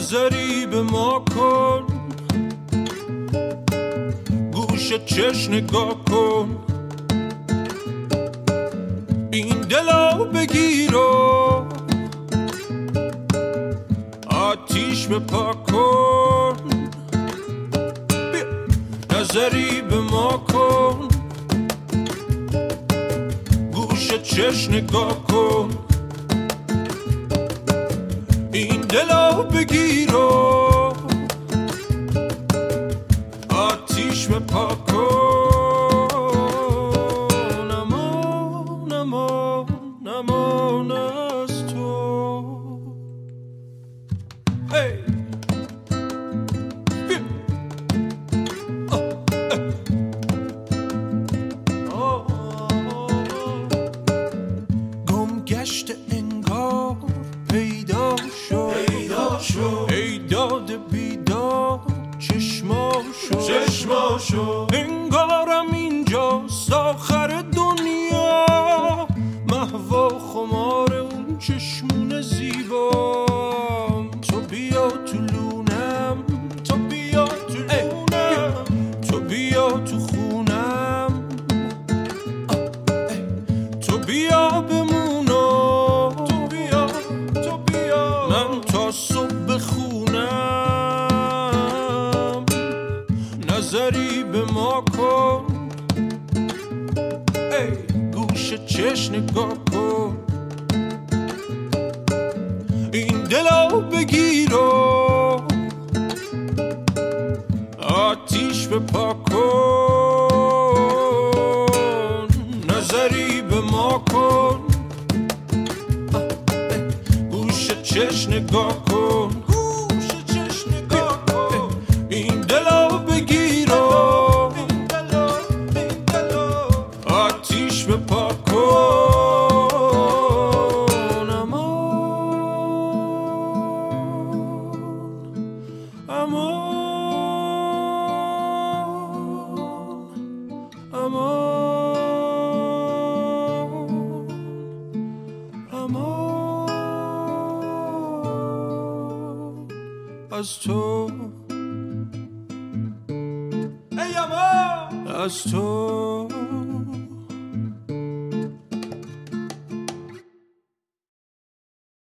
نظری به ما کن، گوش چشم نگاه کن، این دلو بگیر و آتیش بپا کن. نظری به ما کن، گوش چشم نگاه کن، این دلو بگیر و آتیش بپا کن. امان امان امان از تو. Hey! گم گشت انگار پیدا شد، ای داده بیدار چشما شد، انگارم اینجاست آخر دنیا، محو و خمار اون چشمون زیبا. تو بیا تو لونم، تو بیا تو لونم، تو بیا تو خونم، تو بیا بمونو، تو بیا من تا صبح بخونم. نظری به ما کن، ای گوش چشم نگاه کن، این دلو بگیر و آتیش بپا کن. نظری به ما کن، گوش چشم نگاه کن، این دلو بگیر و آتیش بپا کن. امان از تو، ای امان از تو.